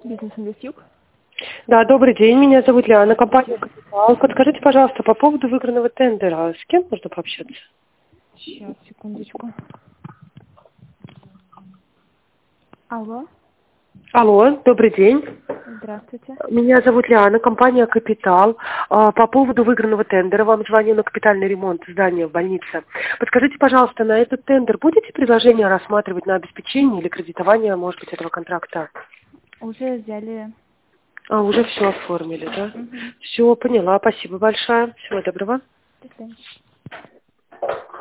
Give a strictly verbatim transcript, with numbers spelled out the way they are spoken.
Бизнес-инвест Юг. Да, добрый день, меня зовут Лиана, компания «Капитал». Подскажите, пожалуйста, по поводу выигранного тендера, с кем можно пообщаться? Сейчас, секундочку. Алло, Алло, добрый день. здравствуйте. Меня зовут Лиана, компания «Капитал». А, По поводу выигранного тендера, вам звоню на капитальный ремонт здания в больнице. Подскажите, пожалуйста, на этот тендер будете предложение рассматривать на обеспечение или кредитование, может быть, этого контракта? Уже взяли. А, уже все оформили, да? Угу. Все, поняла, спасибо большое. Всего доброго. До свидания.